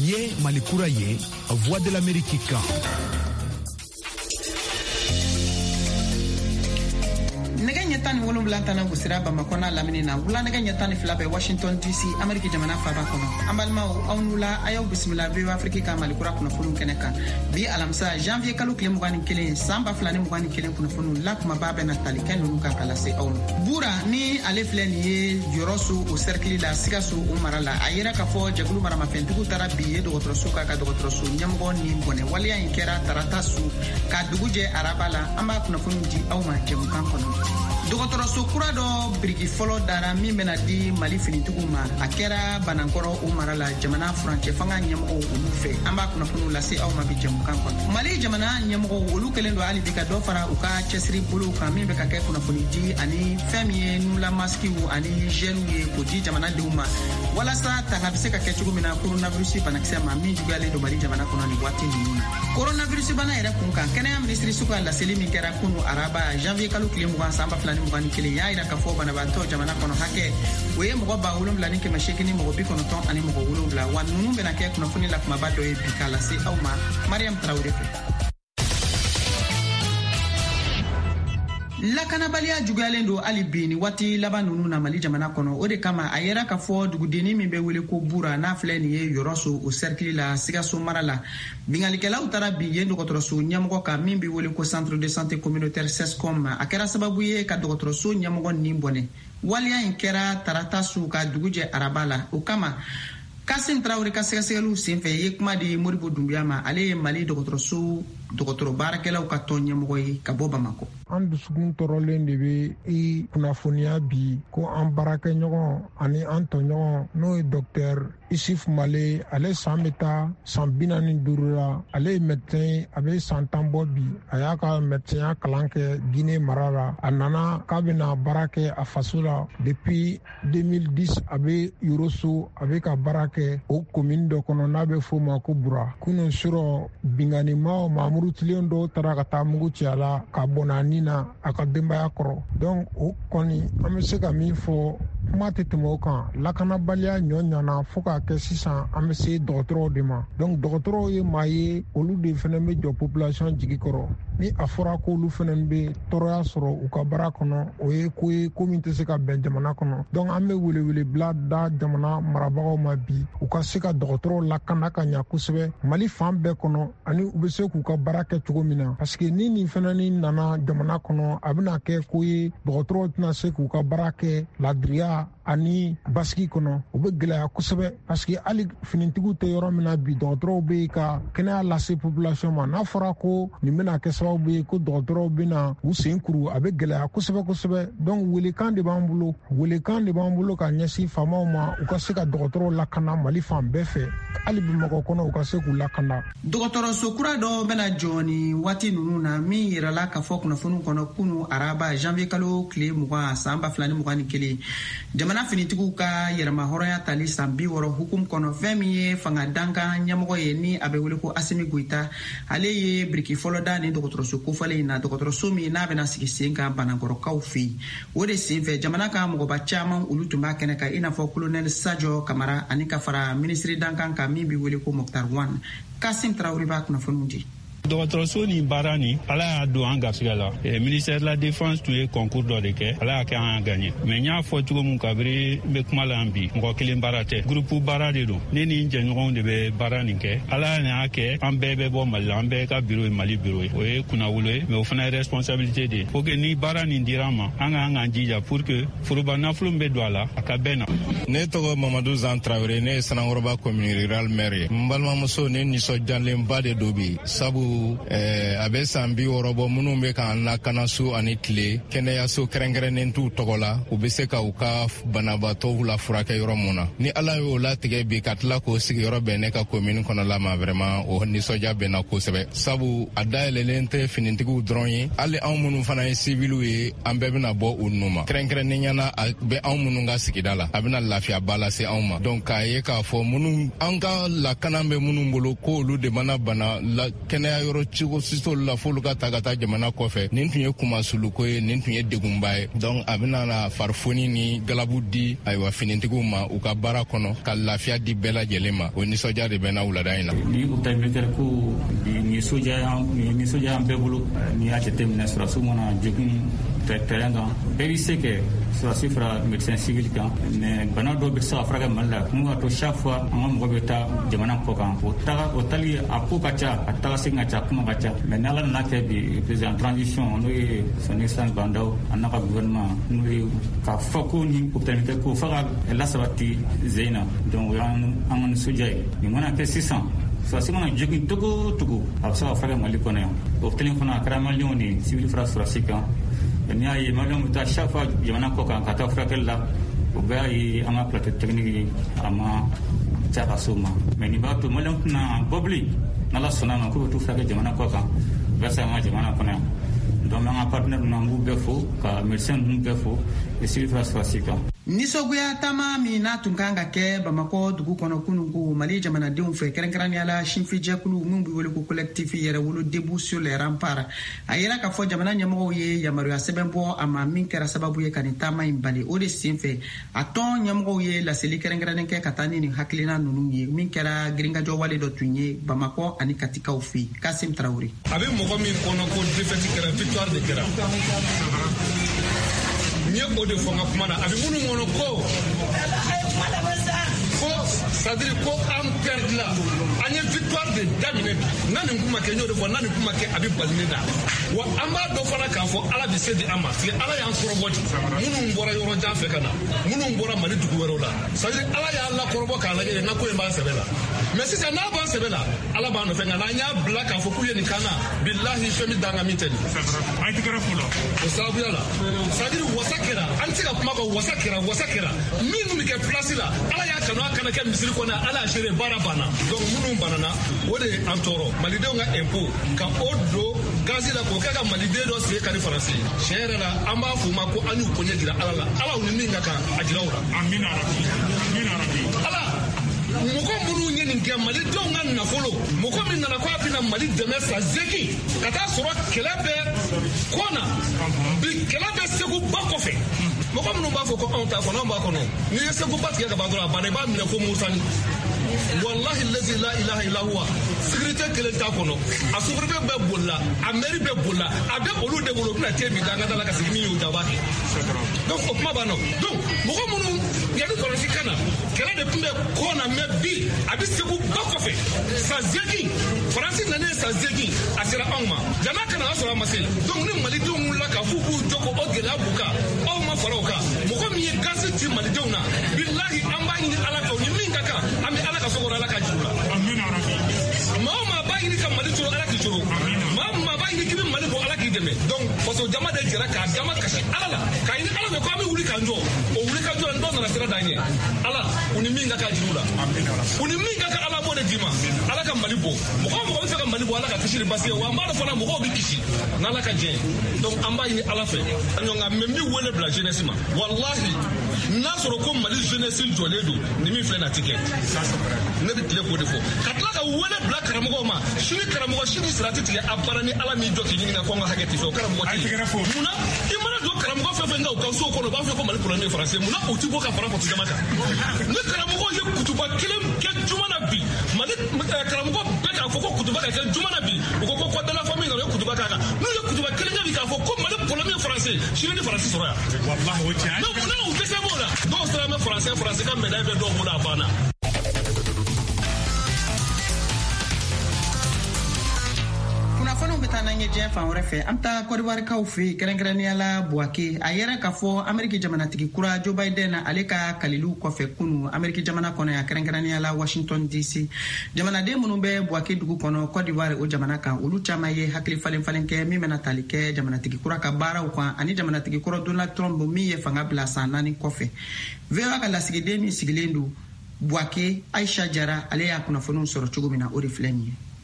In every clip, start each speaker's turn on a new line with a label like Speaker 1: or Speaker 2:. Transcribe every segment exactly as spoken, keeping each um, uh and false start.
Speaker 1: ye Mali kura ye Voix de l'Amérique kan.
Speaker 2: Nega nyatani wolo blantana gusira Bamako na lamini na wula nega nyatani filabe Washington D C Amerika jamana faba kono ambalma awnula ayaw bismillah bi Afrika ka Mali kura kuna fulun keneka bi alamsa janvier kalu kile mugani kile samba flani mugani kile kuna fulun la kuma babe na taliken nu kan kala se awno bura ni ale flani ye yorosu o cercle la sigasu o marala ayira ka fo jaglu marama fentugu tarabi ye do otro suka ka do otro su nyamgo ni bone waliya inkera tarata su ka duguje arabala amba kuna fulun di awma jemu kan kono Dogotoro Sokura do biriki folo dara min bena di Mali finitigu ma a kɛra Banankɔrɔ o mara la jamana furancɛ fanga ɲɛmɔgɔw olu fɛ an b'a kunnafoniw lase aw ma bi jamukan kɔnɔ Mali jamana ɲɛmɔgɔw olu kɛlen do hali bi ka dɔ fara u ka cɛsiri bolow kan min bɛ ka kɛ kunnafoni di ani fɛn min ye nula maskiw ani gɛliw ye k'o di jamanadenw ma walasa tanga bɛ se ka kɛ cogo min na coronavirus banakisɛ ma min juguyalen do Mali jamana kɔnɔ nin waati ninnu na coronavirus bana yɛrɛ kun kan kɛnɛya minisiri sugu ka laseli min kɛra kunu araba janvier kalo tile mugan san ba fila ni mugan ni kelen y'a yira k'a fɔ banabaatɔ jamana kɔnɔ hakɛ o ye mɔgɔ ba wolonwula ni kɛmɛ seegin ni mɔgɔ bi kɔnɔntɔn ani mɔgɔ wolonwula wa ninnu bɛna kɛ kunnafoni la kumaba dɔ ye bi k'a lase aw ma Mariam Traoré fɛ. Lakanabaliya juguyalen do hali bi ni waati laban ninnu na Mali jamana kɔnɔ o de kama a yɛrɛ ka fɔ dugudenni min bɛ wele ko Bura n'a filɛ nin ye Yɔrɔso o cercle la Sigaso mara la bingalikɛlaw taara bi yen dɔgɔtɔrɔso ɲɛmɔgɔ kan min bɛ wele ko centre de santé communautaire CESCOM a kɛra sababu ye ka dɔgɔtɔrɔso ɲɛmɔgɔ nin bɔnɛ waliya in kɛra tarata su ka dugujɛ araba la o kama Kasim Traoré ka sɛgɛsɛgɛliw senfɛ ye kuma di Moribo Dumbuya ma ale ye Mali dɔgɔtɔrɔso dɔgɔtɔrɔ baarakɛlaw ka tɔn ɲɛmɔgɔ ye ka bɔ Bamako.
Speaker 3: An dusukun tɔɔrɔlen de bɛ i kunnafoniya bi ko an baarakɛɲɔgɔn ani an tɔɲɔgɔn n'o ye Dr Isuf Male ale san bɛ taa san bi naani ni duuru la ale ye médecin ye a bɛ san tan bɔ bi a y'a ka médecin kalan kɛ Guinée mara la a nana k'a bɛna baara kɛ a faso la depuis deux mille dix a bɛ Yoroso a bɛ ka baara kɛ o commune dɔ kɔnɔ n'a bɛ f'o ma ko Bura kunun sɔrɔ binganimaw Mahamuru Tilen dɔw taara ka taa mugu ci a la ka bɔnna ni na a ka denbaya kɔrɔ donc o kɔni an bɛ se ka min fɔ kuma tɛ tɛmɛ o kan lakanabaliya ɲɔ ɲana fo k'a kɛ sisan an bɛ se dɔgɔtɔrɔw de ma donc dɔgɔtɔrɔw ye maa ye olu de fana bɛ jɔ population jigi kɔrɔ ni a fɔra k'olu fana bɛ tɔɔrɔya sɔrɔ u ka baara kɔnɔ o ye ko ye ko min tɛ se ka bɛn jamana kɔnɔ donc an bɛ welewelebila da jamana marabagaw ma bi u ka se ka dɔgɔtɔrɔw lakana ka ɲa kosɛbɛ Mali fan bɛɛ kɔnɔ ani u bɛ se k'u ka baara kɛ cogo min na parce que ni nin fana ni nana jamana kɔnɔ a bɛna kɛ ko ye dɔgɔtɔrɔw tɛna se k'u ka baara kɛ ladiriya ani basigi kɔnɔ u bɛ gɛlɛya kosɛbɛ parce que hali finitigiw tɛ yɔrɔ min na bi dɔgɔtɔrɔw bɛ ka kɛnɛya lase population ma n'a fɔra ko nin bɛna kɛ sababu ye ko dɔgɔtɔrɔw bɛna u sen kuru a bɛ gɛlɛya kosɛbɛ kosɛbɛ donc welekan de b'an bolo welekan de b'an bolo ka ɲɛsin faamaw ma u ka se ka dɔgɔtɔrɔw lakana Mali fan bɛɛ fɛ hali Bamakɔ kɔnɔ u ka se k'u lakana.
Speaker 2: Dɔgɔtɔrɔso kura dɔ bɛna jɔ ni waati ninnu na min yirala ka fɔ kunnafoniw kɔnɔ kunu araba janvier kalo tile mugan san ba fila ni mugan ni kelen jamana finitigiw ka yɛrɛma hɔrɔnya tali san bi wɔɔrɔ hukumu kɔnɔ fɛn min ye fanga dankan ɲɛmɔgɔ ye ni a bɛ wele ko Asimi Goita ale ye biriki fɔlɔ da ni dɔgɔtɔrɔso kofɔlen in na dɔgɔtɔrɔso min n'a bɛna sigi sen kan Banankɔrɔkaw fɛ yen o de senfɛ jamana ka mɔgɔba caman olu tun b'a kɛnɛ kan i n'a fɔ colonel Sajo Kamara ani ka fara minisiri dankan kan min bɛ wele ko Mokhtar Wan Kasim Traoré b'a kunnafoniw di.
Speaker 4: dɔgɔtɔrɔso ni baara ni ala y'a don an garisigɛ la ministère de la défense tun ye concours dɔ de kɛ ala y'a kɛ an y'a gagné mais n y'a fɔ cogo min kabiri n bɛ kuma la yan bi mɔgɔ kelen baara tɛ groupe baara de don ne ni n jɛɲɔgɔnw de bɛ baara nin kɛ ala y'a kɛ an bɛɛ bɛ bɔ Mali la an bɛɛ ka bureau ye Mali bureau ye o ye kunnawolo ye mais o fana ye responsabilité de ye pour que ni baara nin dira an ma an ka an k'an jija pour que foroba nafolo min bɛ don a la a ka bɛn na.
Speaker 5: ne tɔgɔ Mamadu Zan Traoré ne ye Sanankɔrɔba commune rural maire ye n balimamuso ne nisɔndiyalenba de don bi sabu Eh, a bɛ san bi wɔɔrɔ bɔ minnu bɛ k'an lakanaso ani tile kɛnɛyaso kɛrɛnkɛrɛnnen t'u tɔgɔ la u bɛ se ka u ka banabaatɔw la furakɛ yɔrɔ mun na ni ala y'o latigɛ bi ka tila k'o sigiyɔrɔ bɛn ne ka commune kɔnɔla ma vraiment o nisɔndiya bɛ na kosɛbɛ sabu a dayɛlɛlen tɛ finitigiw dɔrɔn ye hali anw minnu fana ye civiliw ye an bɛɛ bɛna bɔ u nu ma kɛrɛnkɛrɛnnenya na a bɛ anw minnu ka sigida la a bɛna lafiyaba lase anw ma donc k'a ye k'a fɔ minnu an ka lakana bɛ minnu bolo k'olu de mana bana la kɛnɛya taa yɔrɔ cogo sisol la folu ka ta ka taa jamana kɔfɛ nin tun ye kumasuluko ye nin tun ye degunba ye donc a bɛna na farifoni ni galabu di ayiwa finitigiw ma u ka baara kɔnɔ ka lafiya di bɛɛ lajɛlen ma o nisɔndiya de bɛ na wulada in na
Speaker 6: ni hôpital militaire ko ni soja ni soja an bɛɛ bolo ni y'a jateminɛ sɔrɔsiw mana jɛkun terrain kan bɛɛ bɛ se kɛ sɔrɔsi fara médecin civil kan mais bana dɔw bɛ se ka furakɛ Mali la kun ka to chaque fois an ka mɔgɔ bɛ taa jamana kɔ kan o taga o tali a ko ka ca a taga segin ka ca kuma ka ca mais n'ala nana kɛ bi président transition n'o ye son excellence Bandaw a n'a ka gouvernement n'o ye ka fɔ ko ni hôpital militaire ko fo ka lasabati zen na donc o y'an ka nisɔndiya ye nin mana kɛ sisan sɔrɔsi mana jogin togo togo a bɛ se ka furakɛ Mali kɔnɔ yan o kelen fana a kɛra maliyɛnw ni civil fara sɔrɔsi kan n'i y'a ye maliyɛnw bɛ taa chaque fois jamana kɔ kan ka taa furakɛli la o bɛɛ y'a ye an ka plateau technique ye a ma ca ka so ma mais nin b'a to maliyɛnw tɛna bɔ bilen n'ala sɔnna a ma k'u bɛ t'u furakɛ jamana kɔ kan walasa an ka jamana kɔnɔ yan donc an ka partenaire ninnu an b'u bɛɛ fo ka médecin ninnu bɛɛ fo et civil fara sɔrɔsi kan.
Speaker 2: Nisɔgoya taama min n'a tun kan ka kɛ Bamakɔ dugu kɔnɔ kunun ko Mali jamanadenw fɛ kɛrɛnkɛrɛnnenya la sinfijɛkulu min bɛ wele ko collectif yɛrɛwolo debout sur les remparts a yera k'a fɔ jamana ɲɛmɔgɔw ye yamaruya sɛbɛn bɔ a ma min kɛra sababu ye ka nin taama in bali o de sen fɛ a tɔn ɲɛmɔgɔw ye laseli kɛrɛnkɛrɛnnen kɛ ka taa ni nin hakilina ninnu ye min kɛra girinkajɔ wale dɔ tun ye Bamakɔ ani Katikaw fɛ yen Kasim Traoré.
Speaker 7: A bɛ mɔgɔ min kɔnɔ ko défaite kɛra victoire de kɛra n ye o de fɔ n ka kuma na a bɛ minnu kɔnɔ ko ko c'est-à-dire ko an perdre la an ye victoire de daminɛ bi n'a nin kuma kɛ n y'o de fɔ n'a nin kuma kɛ a bɛ bali ne na wa an b'a dɔn fana k'a fɔ Ala bɛ se di an ma parce que Ala y'an kɔrɔbɔ di minnu bɔra yɔrɔ jan fɛ ka na minnu bɔra Mali dugu wɛrɛw la c'est-à-dire Ala y'an lakɔrɔbɔ k'a lajɛ n ka ko in b'an sɛbɛ la mais sisan n'a b'an sɛbɛ la Ala b'an nɔfɛ nka n'an y'a bila k'a fɔ k'u ye nin kan na bilahi fɛn min d'an ka min tɛ nin o sababuya la c'est-à-dire wasa kɛra an tɛ se ka kuma kan wasa kɛra wasa kɛra minnu bɛ kɛ place la Ala y'a kanu a kana kɛ misiri kɔnɔ Ala y'a géré baara banna donc minnu banana o de ye an tɔɔrɔ malidenw ka impôt ka o don gazi la k'o kɛ ka maliden dɔ sigi ka ni faransi tiɲɛ yɛrɛ la an b'a fɔ u ma ko an y'u koɲɛ jira Ala la Ala ni min ka kan a jira u la Ala mɔgɔ minnu ye nin kɛ malidenw ka nafolo mɔgɔ min nana ko a bɛna Mali dɛmɛ san segin ka taa sɔrɔ kɛlɛ bɛ kɔ na bi kɛlɛ bɛ Segu ba kɔfɛ mɔgɔ minnu b'a fɔ ko anw t'a kɔnɔ anw b'a kɔnɔ n'i ye Segu ba tigɛ ka ban dɔrɔn a banna i b'a minɛ ko Musani wallahi lazi la ilaha illa huwa sécurité kelen t'a kɔnɔ a sufuribe bɛɛ bolila a mairie bɛɛ bolila a bɛ olu de bolo bɛna te min k'an ka da la ka sigi min y'o jaba kɛ donc o kuma b'a nɔ donc mɔgɔ minnu yanni kɔlɔsi ka na kɛlɛ de tun bɛ kɔ na mais bi a bɛ Segu ba kɔfɛ san segin faransi nanen san segin a sera anw ma jama kana a sɔrɔ a ma se donc ni malidenw wulila ka f'u k'u jɔ ko o gɛlɛya b'u kan aw ma fara o kan mɔgɔ min ye gasi ci malidenw na bilahi an b'a ɲini Ala fɛ o ni min ka kan an bɛ Ala ka sɔgɔra Ala ka juru la maa o maa b'a ɲini ka Mali coro Ala k'i coro maa o maa b'a ɲini k'i bɛ Mali bɔ Ala k'i dɛmɛ donc faso jama de jɛra k'a dama kasi Ala la k'a ɲini Ala fɛ ko an bɛ wuli k'an jɔ o wuli ka jɔ ni dɔw nana sira d'an ye Ala u ni min ka kan juru la u ni min ka kan Ala b'o de d'i ma Ala ka Mali bɔ mɔgɔ o mɔgɔ bɛ fɛ ka Mali bɔ Ala ka kisi de parce que wa an b'a dɔn fana mɔgɔw bɛ kisi n'Ala ka jɛn donc an b'a ɲini Ala fɛ nka mɛ n bɛ wele bila jeunesse ma wallahi n'a sɔrɔ ko Mali jeunesse jɔlen don ni min filɛ na ti kɛ ne bɛ tile k'o de fɔ ka tila ka wele bila karamɔgɔw ma sini karamɔgɔ sini sira tɛ tigɛ a baara ni Ala m'i jɔ k'i ɲininka ko an ka hakɛ tɛ fɛ o karamɔgɔ tɛ yen munna i mana don karamɔgɔ fɛn fɛn kan u ka so kɔnɔ u b'a fɔ ko Mali problème ye français munna o tɛ bɔ ka fara faso jama kan ni karamɔgɔ ye kutuba kelen kɛ juma na bi Mali karamɔgɔ bɛɛ k'a fɔ ko kutuba ka kɛ juma na bi u ko ko code de la famille nana o ye kutuba k'a kan n'u ye kutuba kelen kɛ bi k'a fɔ ko Mali problème ye français sini ni faransi sɔrɔ yan mais munna u dɛsɛ b'o la dɔw sera mɛ français français ka médaille bɛ dɔw bolo a banna.
Speaker 2: kunnafoniw bɛ taa n'an ye diɲɛ fan wɛrɛ fɛ an bɛ taa kɔdiwarikaw fɛ yen kɛrɛnkɛrɛnnenya la Buwake a yɛrɛ k'a fɔ Ameriki jamanatigi kura Joe Biden ale ka kaliliw kɔfɛ kunu Ameriki jamana kɔnɔ yan kɛrɛnkɛrɛnnenya la Washington D C jamanaden minnu bɛ Buwake dugu kɔnɔ Côte d'Ivoire o jamana kan olu caman ye hakili falen falen kɛ min bɛna tali kɛ jamanatigi kura ka baaraw kan ani jamanatigi kɔrɔ Donald Trump min ye fanga bila san naani kɔfɛ V O A ka lasigiden min sigilen don Buwake Aisha Jara ale y'a kunnafoniw sɔrɔ cogo min na o de filɛ nin ye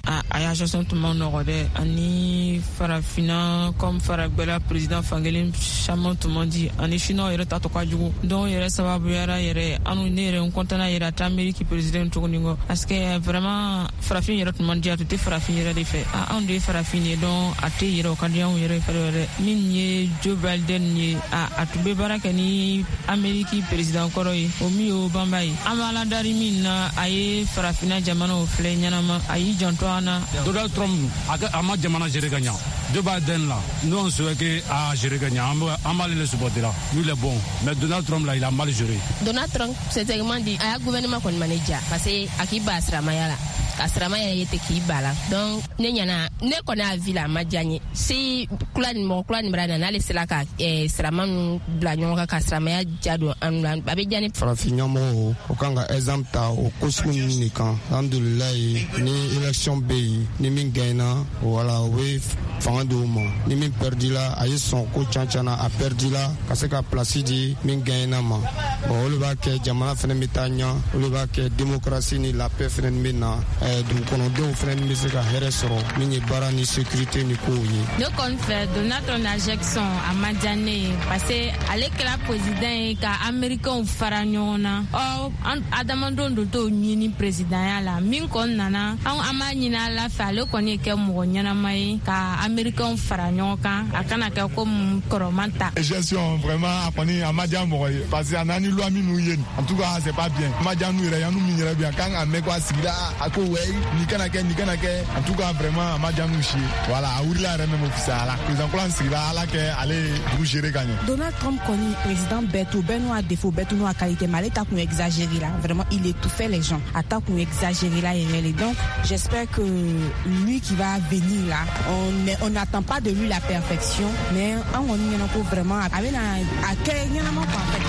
Speaker 8: a aya jason tuma nogode ani farafina comme faragbela président fangelen chamon tuma di ani chino yere tato kwa jugu don yere sababu yara yere anu ne yere kontana yere ta amerique président to ningo parce que vraiment farafin yere tuma di atu te farafin yere de fait a on de farafin don ate yere okadian yere fere min ye Joe Biden ye a atube baraka ni amerique président koro yi o mi o bambai amala dari min na aye farafina jamano fle nyanama ayi janto ana
Speaker 9: Donald Trump aga ama jamana jere ganya Joe Biden là nous on souhaite que a jere ganya amal le supporter là lui le bon mais Donald Trump là il a mal géré.
Speaker 10: Donald Trump c'est vraiment dit aya gouvernement kon manager parce que akiba asramaya la asramaya yete ki bala donc ne nyana ne kona villa majanye si kulani mo kulani brana na le selaka eh sraman blanyo ka asramaya jado an babe jani
Speaker 11: farafina mo o kanga exemple ta o kosmu ni kan alhamdulillah ni election bay ni min gaina wala we fando mo ni min perdi la ay son ko chanchana a perdi la parce que place di min gaina ma o le ba ke jamana fene mitanya o le ba ke démocratie ni la paix fene mina dum kono do fene mi se ka heresoro ni bara ni sécurité ni ko yi
Speaker 12: de kon fait de notre injection à Madjane parce que avec la président ka américain faranyona o adamando do to ni président ya la min kon nana an amani na la fa le kon ke mo nyana mai ka américain faranyoka akana ka ko koromanta
Speaker 13: gestion vraiment aponi amadia mo parce que anani loi mi nou yen en tout cas c'est pas bien amadia nou ire ya nou mi ire bien quand amekwa sigida ako we ni kana ke ni kana ke en tout cas vraiment amadia nou chi voilà awurila re même officiel président plan sigida ala ke aller pour gérer gagner
Speaker 14: Donald Trump connaît président Beto Benoît défaut Beto no a qualité mal ta qu'on exagérer là vraiment il étouffait les gens attaque qu'on exagérer là et donc j'espère que lui qui va venir là on on n'attend pas de lui la perfection mais on y en a vraiment avec à quel y en a pas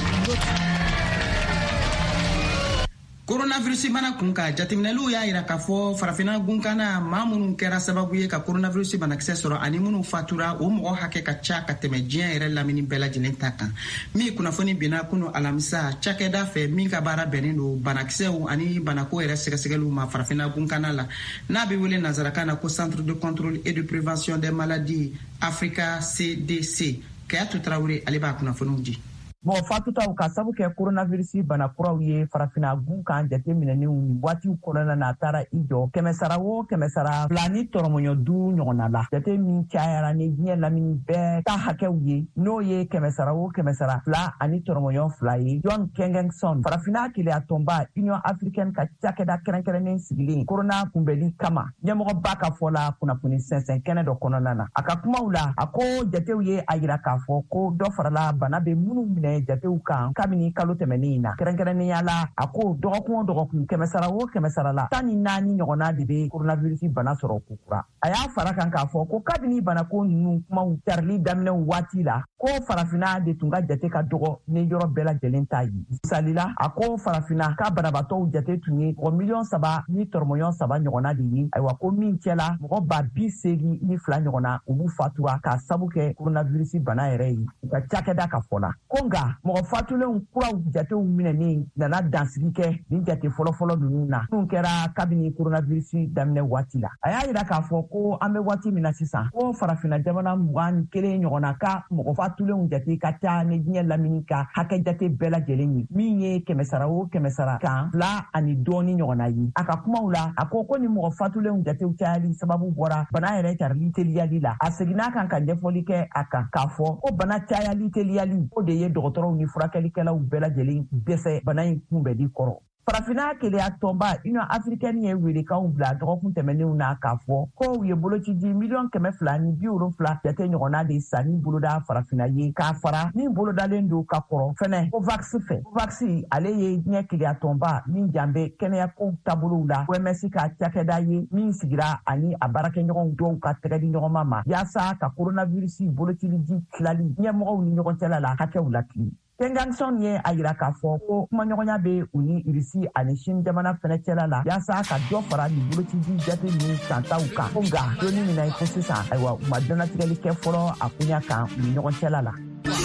Speaker 2: coronavirus bana kunka jateminɛliw y'a yira k'a fɔ farafina gunkana maa minnu kɛra sababu ye ka coronavirus banakisɛ sɔrɔ ani minnu fatura o mɔgɔ hakɛ ka ca ka tɛmɛ diɲɛ yɛrɛ lamini bɛɛ lajɛlen ta kan min kunnafoni binna kunu alamisa cakɛda fɛ min ka baara bɛnnen don banakisɛw ani banako yɛrɛ sɛgɛsɛgɛliw ma farafina gunkana la n'a bɛ wele nazarakan na ko centre de contrôle et de prévention des maladies Africa C D C Kayatu Traoré ale b'a kunnafoniw di.
Speaker 15: Bon fatutaw ka sabu kɛ coronavirus bana kuraw ye farafina gun kan jate minɛnenw waatiw kɔnɔna na taara i jɔ kɛmɛ sara o kɛmɛ sara fila ni tɔrɔmɔɲɔ du ɲɔgɔnna la jate min cayara ni diɲɛ lamini bɛɛ ta hakɛw ye n'o ye kɛmɛ sara o kɛmɛ sara fila ani tɔrɔmɔɲɔ fila ye John Kengenson farafina keleya tɔnba Union africaine ka cakɛda kɛrɛnkɛrɛnnen sigilen corona kunbɛli kama ɲɛmɔgɔba ka fɔ la kunnafoni sɛnsɛn kɛnɛ dɔ kɔnɔna na a ka kumaw la a ko jatew ye a yira k'a fɔ ko dɔ farala bana bɛ minnu minɛ jatew kan kabini kalo tɛmɛnin na kɛrɛnkɛrɛnnenya la a ko dɔgɔkun o dɔgɔkun kɛmɛ sara o kɛmɛ sara la tan ni naani ɲɔgɔnna de bɛ coronavirus bana sɔrɔ kukura a y'a fara kan k'a fɔ ko kabini banako ninnu kumaw carili daminɛ waati la ko farafina de tun ka jate ka dɔgɔ ni yɔrɔ bɛɛ lajɛlen ta ye misali la a ko farafina ka banabatɔw jate tun ye mɔgɔ miliyɔn saba ni tɔrɔmɔɲɔn saba ɲɔgɔnna de ye ayiwa ko min cɛla mɔgɔ ba bi seegin ni fila ɲɔgɔnna olu fatura k'a sabu kɛ coronavirus bana yɛrɛ ye u ka cakɛda ka fɔ la ko nka mɔgɔ fatulenw kuraw jatew minɛnen nana dansigi kɛ nin jate fɔlɔfɔlɔ ninnu na minnu kɛra kabini coronavirus daminɛ waati la a y'a yira k'a fɔ ko an bɛ waati min na sisan ko farafina jamana mugan ni kelen ɲɔgɔnna ka mɔgɔ fatulenw jate ka ca ni diɲɛ lamini ka hakɛ jate bɛɛ lajɛlen ye min ye kɛmɛ sara o kɛmɛ sara kan fila ani dɔɔni ɲɔgɔnna ye a ka kumaw la a ko ko ni mɔgɔ fatulenw jatew cayali sababu bɔra bana yɛrɛ carili teliyali la a seginna kan ka ɲɛfɔli kɛ a kan k'a fɔ ko bana cayali teliyali o de ye dɔgɔtɔrɔw ni furakɛlikɛlaw bɛɛ lajɛlen dɛsɛ bana in kunbɛnni kɔrɔ farafina keleya tɔnba Union africaine ye welekanw bila dɔgɔkun tɛmɛnenw na k'a fɔ ko u ye boloci di miliyɔn kɛmɛ fila ni bi wolonfila jate ɲɔgɔnna de sa ni boloda farafina ye k'a fara min bolodalen don ka kɔrɔ fɛnɛ covax fɛ covax ale ye diɲɛ keleya tɔnba min jan bɛ kɛnɛyakow taabolow la O M S ka cakɛda ye min sigira ani a baarakɛɲɔgɔnw dɔw ka tɛgɛ di ɲɔgɔn ma yaasa ka coronavirus bolocili di tilali ɲɛmɔgɔw ni ɲɔgɔn cɛla la hakɛw latili Kenganson ye a yira k'a fɔ ko kumaɲɔgɔnya bɛ u ni Irisi ani Sini jamana fɛnɛ cɛla la yaasa ka dɔ fara nin bolocidi jate ni santaw kan ko nka donni min na i ko sisan ayiwa u ma dɔnatigɛli kɛ fɔlɔ a kunya kan u ni ɲɔgɔn cɛla la.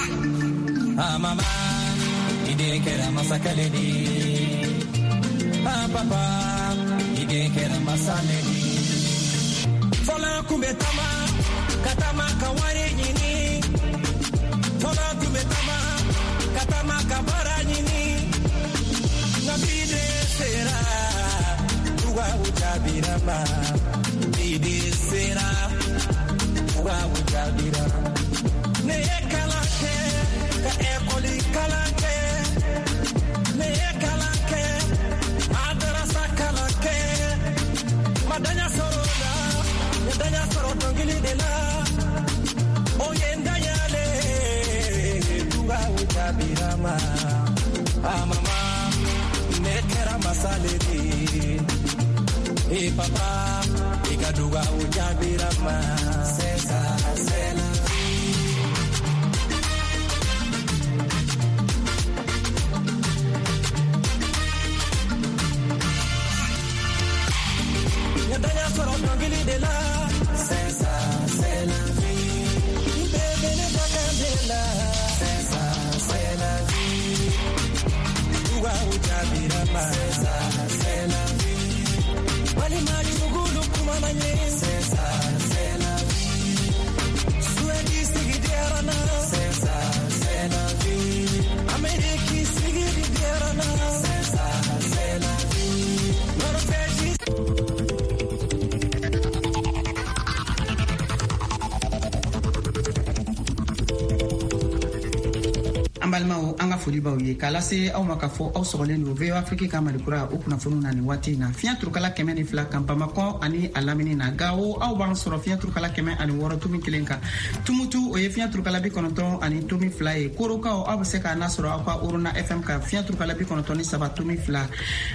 Speaker 16: Ah mama, ide kɛra masakɛle de. Ah papa, ide kɛra masale de. kumetama katama kawari nyini Tola kumetama katama kabara nyini Nabide sera Tuwa ujabirama Bide sera Tuwa ujabirama Neye kalake Ka ekoli kalake Neye kalake Madrasa kalake Madanya soroda Yendanya soroda ngili de la O yendanya le Tuwa ujabirama Ah mama Nekera masaledi E papa Ikaduga ujabirama Sesa sela Yendanya soro dongili de la Sesa sela Bebe ne bakandela Sesa sela Tuga ujabirama Sesa sela Wali mali mugulu kumamanye Sesa sela Suedi sigidiarana Sesa sela Ameriki sigidiarana Sesa sela Norvegi
Speaker 2: Ambalmao anga foli baw ye kala se aw ma ka fɔ aw sɔgɔlen do V O Afrique ka malikura o kunnafoniw na ni waati na fiɲɛ turukala kɛmɛ ni fila kan Bamakɔ ani a lamini na Gawo aw b'an sɔrɔ fiɲɛ turukala kɛmɛ ani wɔɔrɔ tumi kelen kan Tumutu o ye fiɲɛ turukala bi kɔnɔntɔn ani tumi fila ye Korokaw aw bɛ se k'a nasɔrɔ aw ka Orona F M kan fiɲɛ turukala bi kɔnɔntɔn ni saba tumi fila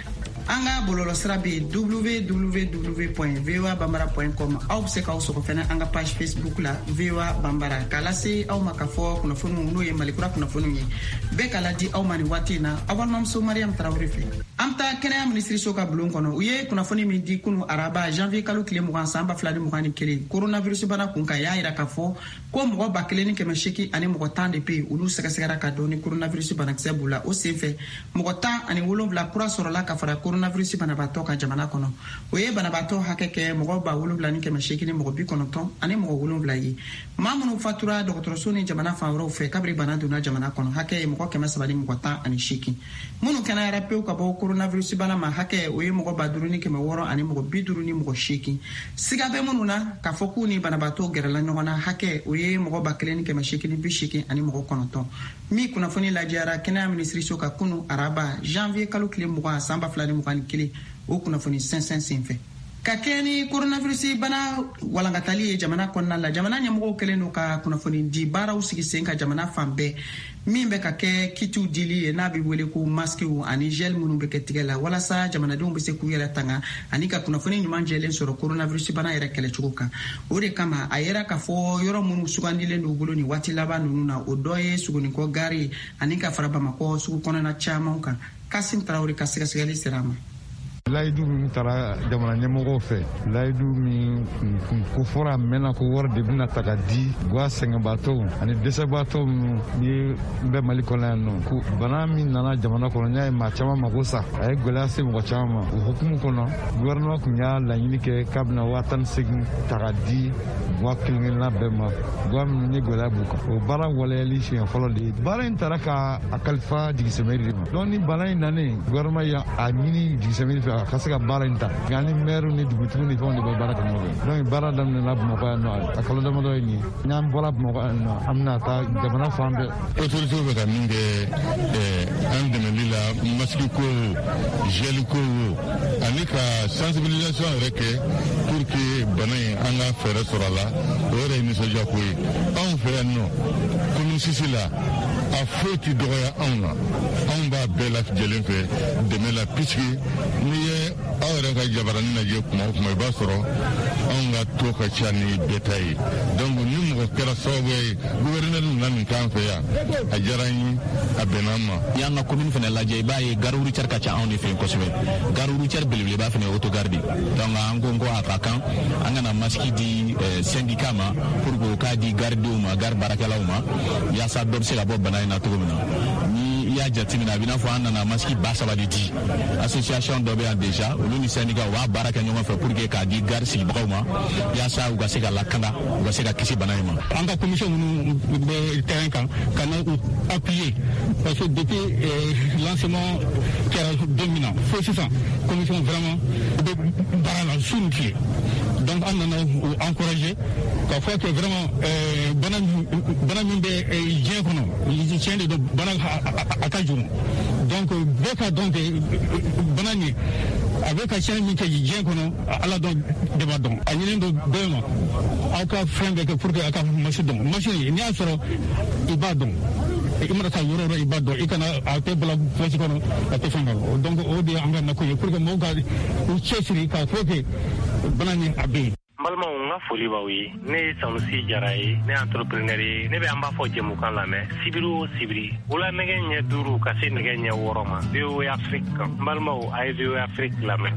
Speaker 2: an ka bɔlɔlɔsira bɛ w w w point v o a bambara point com aw bɛ se k'aw sɔgɔ fɛnɛ an ka page Facebook la V O A Bambara k'a lase aw ma ka fɔ kunnafoniw n'o ye malikura kunnafoniw ye bɛɛ k'a ladi aw ma ni waati in na aw balimamuso Mariam Tarawele fɛ an bɛ taa kɛnɛya minisiriso ka bulon kɔnɔ u ye kunnafoni min di kunu araba janvier kalo tile mugan san ba fila ni mugan ni kelen coronavirus bana kun kan y'a jira k'a fɔ ko mɔgɔ ba kelen ni kɛmɛ seegin ani mɔgɔ tan de bɛ yen olu sɛgɛsɛgɛra ka dɔn ni coronavirus banakisɛ b'u la o senfɛ mɔgɔ tan ani wolonwula kura sɔrɔla ka fara coronavirus banabaatɔ ka jamana kɔnɔ o ye banabaatɔ hakɛ kɛ mɔgɔ ba wolonwula ni kɛmɛ seegin ni mɔgɔ bi kɔnɔntɔn ani mɔgɔ wolonwula ye maa minnu fatura dɔgɔtɔrɔso ni jamana fan wɛrɛw fɛ kabiri bana donna jamana kɔnɔ hakɛ ye mɔgɔ kɛmɛ saba ni mɔgɔ tan ani seegin minnu kɛnɛyara pewu ka bɔ coronavirus bana ma hakɛ o ye mɔgɔ ba duuru ni kɛmɛ wɔɔrɔ ani mɔgɔ bi duuru ni mɔgɔ seegin siga bɛ minnu na k'a fɔ k'u ni banabaatɔ gɛrɛla ɲɔgɔn na hakɛ o ye mɔgɔ ba kelen ni kɛmɛ seegin ni bi seegin ani mɔgɔ kɔnɔntɔn min kunnafoni lajɛra kɛnɛya minisiriso ka kunu araba janvier kalo tile mugan san ba fila ni mugan ni kelen o kunnafoni sɛnsɛn senfɛ ka kɛ ni coronavirus bana walankatali ye jamana kɔnɔna la jamana ɲɛmɔgɔw kɛlen n'u ka kunnafoni di baaraw sigi sen ka jamana fan bɛɛ min bɛ ka kɛ kitiw dili ye n'a bɛ wele ko maskiw ani gel minnu bɛ kɛ tigɛ la walasa jamanadenw bɛ se k'u yɛrɛ tanga ani ka kunnafoni ɲuman jɛlen sɔrɔ coronavirus bana yɛrɛ kɛlɛcogo kan o de kama a yɛrɛ k'a fɔ yɔrɔ minnu sugandilen d'u bolo ni waati laban ninnu na o dɔ ye sugunikɔ gari ani ka fara bamakɔ sugu kɔnɔna caman kan Kasim Tarawele ka sɛgɛsɛgɛli sera a ma
Speaker 17: layidu min taara jamana ɲɛmɔgɔw fɛ layidu min ko fɔra a mɛnna ko wari de bɛna ta ka di ga sɛgɛnbaatɔw ani dɛsɛbaatɔw minnu ni bɛ mali kɔnɔ yan nɔ ko bana min nana jamana kɔnɔ n y'a ye maa caman mako sa a ye gwɛlɛya se mɔgɔ caman ma o hukumu kɔnɔ gouvernement kun y'a laɲini kɛ k'a bɛna waa tan ni segin ta ka di ga kelen kelenna bɛɛ ma ga minnu ni gwɛlɛya b'u kan o baara waleyali siɲɛ fɔlɔ de ye baara in taara ka a kalifa jigisɛmɛri de ma donc ni bana in nanen gouvernement y'a ɲini jigisɛmɛri fɛ a ka se ka baara in ta nka ni maire ni dugutigiw ni fɛnw de bɛ baara kɛ ɲɔgɔn fɛ donc baara daminɛna bamakɔ yan nɔ a kalo damadɔ ye nin ye n'an bɔra bamakɔ yan nɔ an bɛna taa jamana fan bɛɛ
Speaker 18: autorités bɛ ka min kɛ an dɛmɛli la masiki ko o gel ko o ani ka sensibilisation yɛrɛ kɛ pour que bana in an ka fɛɛrɛ sɔrɔ a la o yɛrɛ ye nisɔndiya ko ye anw fɛ yan nɔ commune sisi la a foyi tɛ dɔgɔya anw na anw b'a bɛɛ lajɛlen fɛ dɛmɛ la puisque n'i ye aw yɛrɛ ka jabarani lajɛ kuma o kuma i b'a sɔrɔ anw ka to ka ca ni bɛɛ ta ye donc ni mɔgɔ kɛra sababu ye gouverneur nana nin k'an fɛ yan a diyara n ye a bɛnna an ma. n'i y'an ka commune fana lajɛ i b'a ye gare routière ka ca anw de fɛ yen kosɛbɛ gare routière belebeleba fana ye autogare de donc an ko ko a ka kan an kana masiki di syndicat ma pour que o k'a di garidenw ma gare baarakɛlaw ma yaasa dɔ bɛ se ka bɔ bana in na cogo min na ni
Speaker 19: y'a jateminɛ a bɛ n'a fɔ an nana masque ba saba de di association dɔ bɛ yan déjà olu ni syndicat u b'a baara kɛ ɲɔgɔn fɛ pour que k'a di gari sigibagaw ma yaasa u ka se ka lakanda u ka se ka kisi bana in ma.
Speaker 20: An ka commission minnu bɛ terrain kan ka na u appuyer parce que depuis lancement kɛra don min na fo sisan commission vraiment u bɛ baara la su ni tile donc an nana u encourager k'a fɔ que vraiment bana bana min bɛ diɲɛ kɔnɔ tiɲɛ de don bana a ka jugu donc bɛɛ ka dɔn que bana nin a bɛ ka tiɲɛ min kɛ diɲɛ kɔnɔ ala dɔn de b'a dɔn a ɲininen don bɛɛ ma aw ka fɛn bɛɛ kɛ pour que a ka machine dɔn machine n'i y'a sɔrɔ i b'a dɔn i mana taa yɔrɔ yɔrɔ i b'a dɔn i kana a tɛ bila poche kɔnɔ a tɛ fɛn kɛ donc o de ye an ka nako ye pour que mɔgɔw ka u cɛsiri k'a fɔ que bana nin a bɛ yen.
Speaker 21: N balimaw n ka foli b'aw ye ne ye Sanusi Jara ye ne ye entrepreneur ye ne bɛ an b'a fɔ jɛmukan lamɛn sibiri o sibiri wula nɛgɛ ɲɛ duuru ka se nɛgɛ ɲɛ wɔɔrɔ ma V O A Afrique kan n balimaw a ye V O A Afrique lamɛn.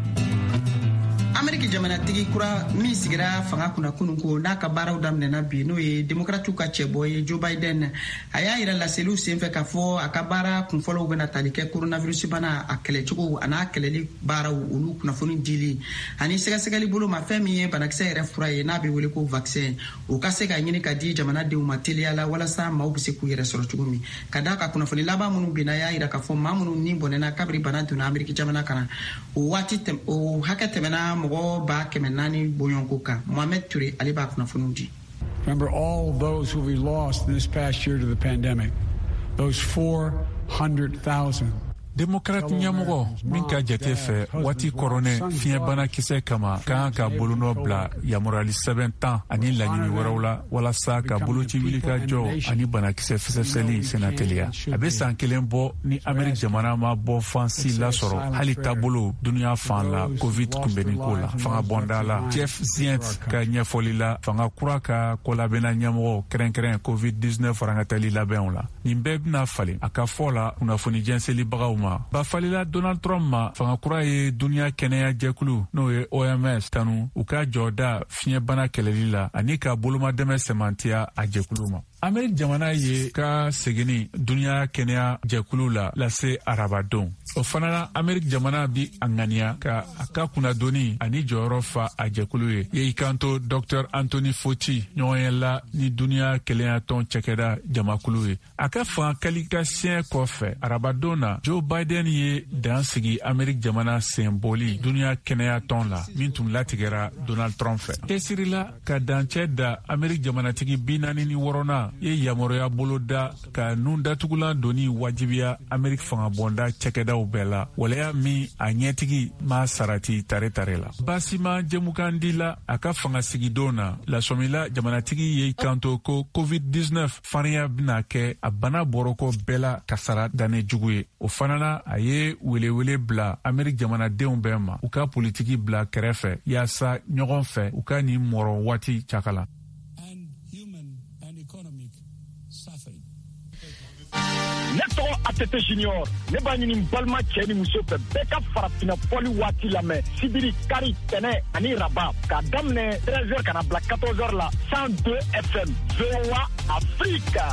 Speaker 2: Ameriki jamanatigi kura min sigira fanga kunna kunun ko n'a ka baaraw daminɛna bi n'o ye demokratiw ka cɛbɔ ye Joe Biden a y'a yira laseliw senfɛ k'a fɔ a ka baara kunfɔlɔw bɛna tali kɛ coronavirus bana a kɛlɛcogo a n'a kɛlɛli baaraw olu kunnafoni dili ani sɛgɛsɛgɛli bolo ma fɛn min ye banakisɛ yɛrɛ fura ye n'a bɛ wele ko vaccin o ka se ka ɲini ka di jamanadenw ma teliya la walasa maaw bɛ se k'u yɛrɛ sɔrɔ cogo min ka d'a ka kunnafoni laban minnu binna y'a yira k'a fɔ maa minnu ni bɔnɛna kabiri bana donna Ameriki jamana kana o waati o hakɛ tɛmɛna mɔgɔ ba kɛmɛ naani bɔɲɔgɔnko kan Mohamed Touré ale b'a kunnafoniw di.
Speaker 22: Remember all those who we lost this past year to the pandemic, those four hundred thousand.
Speaker 23: Démocrate ɲɛmɔgɔ min ka jate fɛ waati kɔrɔnɛ fiɲɛbana kisɛ kama kan ka bolonɔ bila yamaruyali sɛbɛn tan ani laɲini wɛrɛw la walasa ka boloci wuli ka jɔ ani banakisɛ fisɛfisɛli sena teliya a bɛ san kelen bɔ ni Amérique jamana ma bɔ fansi lasɔrɔ hali taabolo duniya fan la covid kunbɛnni ko la fanga bɔnda la Jeff Zients ka ɲɛfɔli la fanga kura ka kɔlabɛnna ɲɛmɔgɔ kɛrɛnkɛrɛn covid dix-neuf farankatali labɛnw la nin bɛɛ bɛna falen a ka fɔ la kunnafoni jɛnsɛlibagaw bafalila Donald Trump ma fanga kura ye duniya kɛnɛya jɛkulu n'o ye O M S tanu u ka jɔda fiɲɛbana kɛlɛli la ani ka bolomadɛmɛ sɛmantiya a jɛkulu ma. Amérique jamana ye ka segini duniya kɛnɛya jɛkulu la lase arabadenw o fana la Amérique jamana bi a ŋaniya ka a ka kunnadoni ani jɔyɔrɔ fa a jɛkulu ye y'i kanto Dr Anthony Fauci ɲɔgɔnyɛla ni duniya kɛnɛya tɔn cɛkɛda jamakulu ye a ka fanga kalikasiyɛn kɔfɛ arabadenw na Joe Biden ye dan sigi Amérique jamana senboli duniya kɛnɛya tɔn la min tun latigɛra Donald Trump fɛ cɛsiri la ka dancɛ da Amérique jamanatigi bi naani ni wɔɔrɔnan ye yamaruya bolo da ka nun datugulan doni wajibiya Amérique fanga bɔnda cɛkɛdaw bɛɛ la waleya min a ɲɛtigi ma sarati tare tare la basima jɛmukandi la a ka fanga sigidon na lasɔmila jamanatigi ye kanto ko covid dix-neuf farinya bena kɛ a bana bɔrɔkɔ bɛɛ la kasara danne jugu ye o fana na a ye welewele bila Amérique jamanadenw bɛɛ ma u ka politiki bila kɛrɛfɛ yaasa ɲɔgɔn fɛ u ka nin mɔrɔ waati cakala.
Speaker 24: Ne tɔgɔ A T T Junior ne b'a ɲini balima cɛ ni muso fɛ bɛɛ ka farafina fɔli waati lamɛn sibiri kari tɛnɛ ani raba k'a daminɛ treize heures kana bila quatorze heures la cent deux F M V O A Afrique.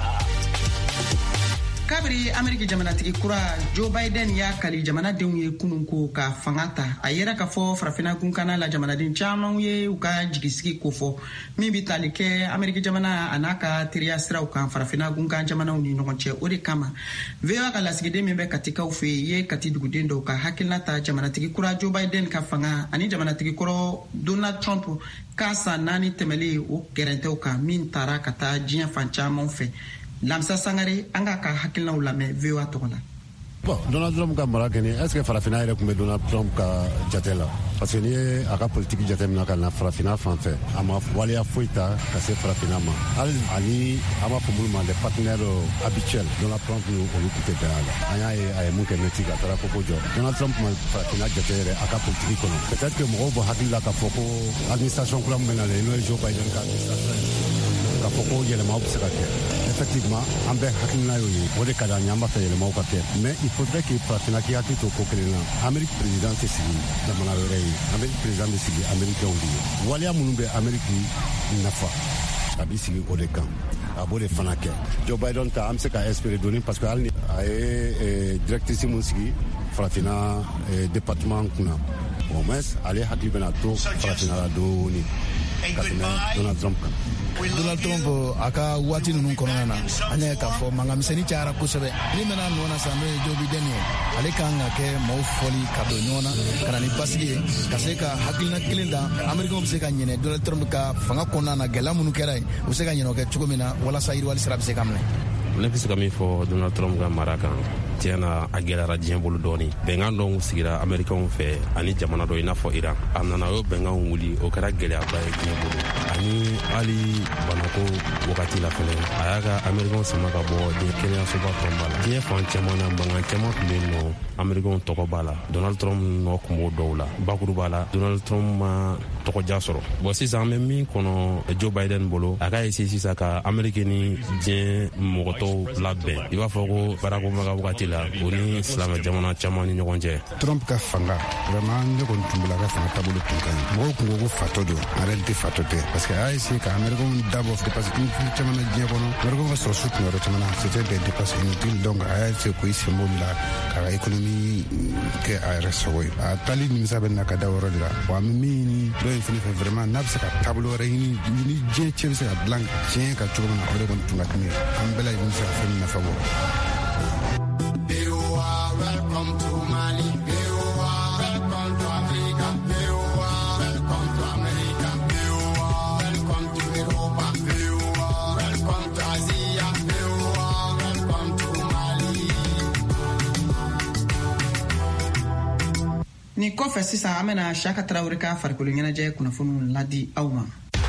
Speaker 2: kabiri Ameriki jamanatigi kura Joe Biden y'a kali jamanadenw ye kunun ko ka fanga ta a yɛrɛ ka fɔ farafina gunkana la jamanaden caman ye u ka jigisigi ko fɔ min bi tali kɛ Ameriki jamana a n'a ka teriya siraw kan farafina gunkan jamanaw ni ɲɔgɔn cɛ o de kama V O A ka lasigiden min bɛ katikaw fɛ ye kati duguden dɔw ka hakilina ta jamanatigi kura Joe Biden ka fanga ani jamanatigi kɔrɔ Donald Trump ka san naani tɛmɛlen o gɛrɛntɛw kan min taara ka taa diɲɛ fan caman fɛ Lamsa Sangare an ka ka hakilinaw lamɛn V O A tɔgɔ la.
Speaker 25: Bon, Donald Trump ka mara kɛni est-ce que farafina yɛrɛ tun bɛ Donald Trump ka jate la parce que n'i ye a ka politiki jate minɛ ka na farafina fan fɛ a ma waleya foyi ta ka se farafina ma hali ani an b'a fɔ minnu ma les partenaires habituels Donald Trump ni olu tun tɛ bɛn a la an y'a ye a ye mun kɛ Mexique a taara koko jɔ Donald Trump ma farafina jate yɛrɛ a ka politiki kɔnɔ peut-être que mɔgɔw bɔ hakili la k'a fɔ ko administration kura min bɛ nalen n'o ye Joe Biden ka administration k'a fɔ ko yɛlɛmaw bɛ se ka kɛ effectivement an bɛɛ hakilina y'o ye o de ka d'an ye an b'a fɛ yɛlɛmaw ka kɛ mais il faudrait que farafina k'i hakili to ko kelen na Amérique président tɛ sigi jamana wɛrɛ ye Amérique président bɛ sigi américainw de ye waleya minnu bɛ Amérique nafa a bɛ sigi o de kan a b'o de fana kɛ Joe Biden ta an bɛ se ka espérer doni parce que hali ni a a ye directrice mun sigi farafina département kunna au moins ale hakili bɛna to farafina la dɔɔni ka tɛmɛ Donald Trump kan.
Speaker 1: Donald Trump a ka waati ninnu kɔnɔna na an y'a k'a fɔ mankanmisɛnnin cayara kosɛbɛ ni mɛna nɔ na sa n'o ye Joe Biden ye ale kan ka kɛ maaw fɔli ka don ɲɔgɔn na ka na ni basigi ye ka se ka hakilina kelen da Américains bɛ se ka ɲinɛ Donald Trump ka fanga kɔnɔna na gɛlɛya minnu kɛra yen u bɛ se ka ɲinɛ o kɛ cogo min na walasa yiriwali sira bɛ se ka minɛ.
Speaker 3: Ne bɛ se ka min fɔ Donald Trump ka mara kan tiɲɛna a gɛlɛyara diɲɛ bolo dɔɔni. Bɛnkan dɔw sigira Américains fɛ ani jamana dɔ i n'a fɔ Iran. A nana o bɛnkan wuli o kɛra gɛlɛyaba ye diɲɛ bolo. Ani hali banako wagati la fɛnɛ a y'a ka Américains sama ka bɔ kɛnɛyasoba tɔnba la. Diɲɛ fan caman na mankan caman tun bɛ yen nɔ Américains tɔgɔ b'a la. Donald Trump nɔ kun b'o dɔw la. Bakuru b'a la Donald Trump ma tɔgɔja sɔrɔ. Bon sisan an bɛ min kɔnɔ Joe Biden bolo a ka essayer sisan ka Amérique ni diɲɛ mɔgɔ tɔw labɛn. I b'a fɔ ko Barack Obama ka wagati la o ni silamɛ jamana caman ni ɲɔgɔn cɛ.
Speaker 25: Trump ka fanga vraiment ne kɔni tun bolo a ka fanga taabolo tun ka ɲi. Mɔgɔw kun ko ko fatɔ don en réalité fatɔ tɛ parce que a y'a essayer ka Américains dabɔ parce que fɛn caman na diɲɛ kɔnɔ Américains ka sɔrɔsiw tun yɔrɔ caman na c'était des dépenses inutiles donc a y'a essayer k'o senbɔ olu la k'a ka économie kɛ a yɛrɛ sago ye. A taali nimisa bɛ na ka da o yɔrɔ de la wa an bɛ min ɲini dɔ in fɛnɛ fɛ vraiment n'a bɛ se ka taabolo wɛrɛ ɲini ni diɲɛ cɛ bɛ se ka dilan tiɲɛ ka cogo min na o de kɔni tun ka di ne ye an bɛɛ lajɛlen bɛ se ka fɛn min nafa bɔ.
Speaker 16: Welcome to Mali. Welcome to Africa. Welcome to America. Welcome to Europa. Welcome to Asia. Welcome to Mali.
Speaker 2: Ni kɔfɛ sisan an bɛna Siyaka Tarawele ka farikolo ɲɛnajɛ kunnafoniw ladi aw ma.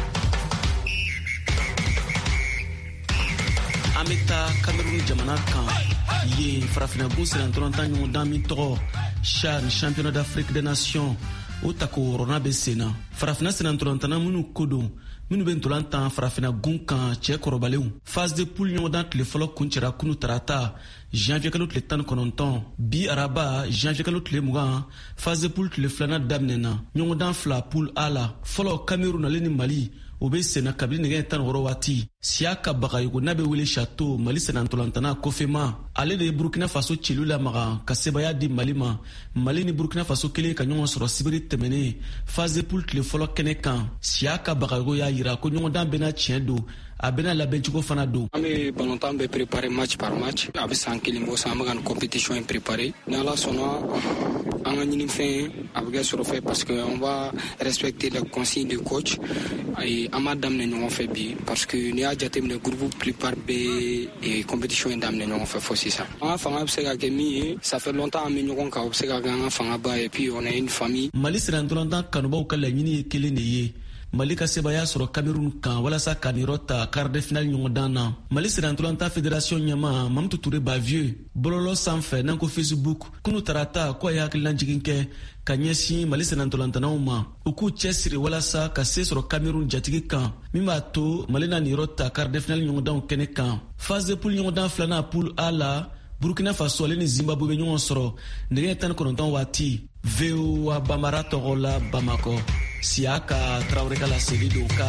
Speaker 4: An bɛ taa Cameroun jamana kan yen farafina gun sirantɔlɔntan ɲɔgɔndan min tɔgɔ CHAN championnat d'Afrique des nations o ta ko wɔrɔna bɛ sen na. Farafina sirantɔlɔntana minnu ko don minnu bɛ ntolantan farafina gun kan cɛ kɔrɔbalenw. Phase de poule ɲɔgɔndan tile fɔlɔ kun cɛra kunu tarata janvier kalo tile tan ni kɔnɔntɔn bi araba janvier kalo tile mugan phase de poule tile filanan daminɛna ɲɔgɔndan fila poule A la fɔlɔ Cameroun ale ni Mali o bɛ senna kabini nɛgɛ tan ni wɔɔrɔ waati. Siyaka Bagayogo n'a bɛ wele Chateau Mali sɛnɛntɔlantana Kofema ale de ye Burkina Faso celu lamaga ka sebaya di Mali ma. Mali ni Burkina Faso kelen ka ɲɔgɔn sɔrɔ sibiri tɛmɛnen phase de poule tile fɔlɔ kɛnɛ kan. Siyaka Bagayogo y'a yira ko ɲɔgɔndan bɛna tiɲɛ don a bɛna labɛncogo fana don.
Speaker 5: An bɛ balontan bɛ préparer match par match a bɛ san kelen bɔ san an bɛ ka nin compétition in préparer ni Ala sɔnna an ka ɲinifɛn a bɛ kɛ sɔrɔ fɛ parce que on va respecter les consignes du coach an b'a daminɛ ɲɔgɔn fɛ bi parce que n'i y'a jateminɛ groupe plupart bɛ compétition in daminɛ ɲɔgɔn fɛ fɔ sisan. An ka fanga bɛ se ka kɛ min ye ça fait longtemps an bɛ ɲɔgɔn kan o bɛ se ka kɛ an ka fanga ba et puis on est une famille.
Speaker 4: Mali sirantɔlɔntan kanubaw ka laɲini ye kelen de ye. Mali ka sebaya sɔrɔ Cameroun kan walasa ka niyɔrɔ ta quart de finale ɲɔgɔndan na. Mali sirantɔlɔntan fédération ɲɛma Mamutu Ture Bavieux bɔlɔlɔ sanfɛ n'an ko Facebook kunu tarata ko a ye hakilina jigin kɛ ka ɲɛsin Mali sirantɔlɔntanaw ma u k'u cɛ siri walasa ka se sɔrɔ Cameroun jatigi kan min b'a to Mali na niyɔrɔ ta quart de finale ɲɔgɔndanw kɛnɛ kan. Phase de poule ɲɔgɔndan filanan poule A la Burkina Faso ale ni Zimbabwe bɛ ɲɔgɔn sɔrɔ nɛgɛ tan ni kɔnɔntɔn waati. V O A Bamara tɔgɔ la Bamako. Siyaka Tarawele ka laseli don ka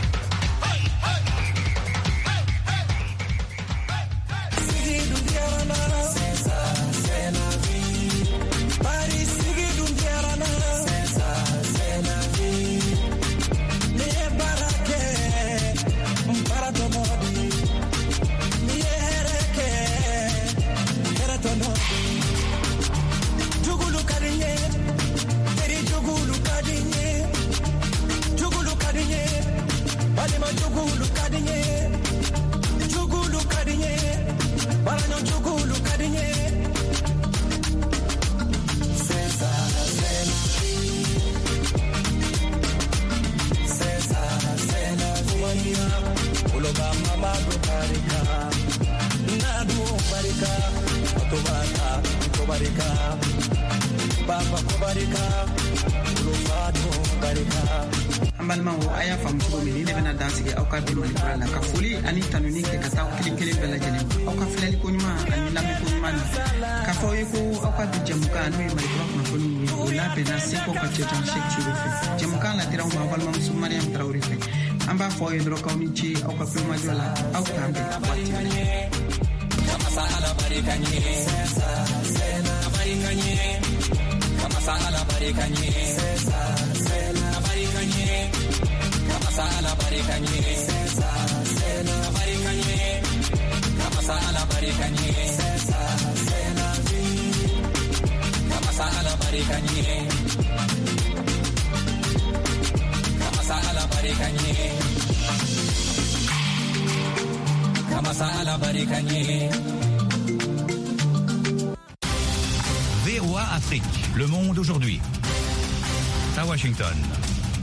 Speaker 2: an balimaw a y'a faamu cogo min ni ne bɛna dan sigi aw ka bi Malikura la ka foli ani tanuni kɛ ka taa kelen kelen bɛɛ lajɛlen aw ka filɛli ko ɲuman ani lamɛn ko ɲuman na k'a fɔ aw ye ko aw ka bi jɛmukan n'o ye Malikura kunnafoni ye o labɛnna Seko ka cɛjan Sek Turo fɛ jɛmukan la dira aw ma aw balimamuso Mariam Tarawele fɛ an b'a fɔ aw ye dɔrɔn k'aw ni ce aw ka kulomajɔ la aw k'an bɛn waati min na.
Speaker 6: Kamasa ala barikanye, sesa sena barikanye. Kamasa ala barikanye, sesa sena barikanye. Kamasa ala barikanye, sesa sena barikanye. Kamasa ala barikanye, sesa sena vi. Kamasa ala barikanye. Kamasa ala barikanye. Kamasa ala barikanye.
Speaker 7: V O A Afrique, le monde aujourd'hui. À Washington.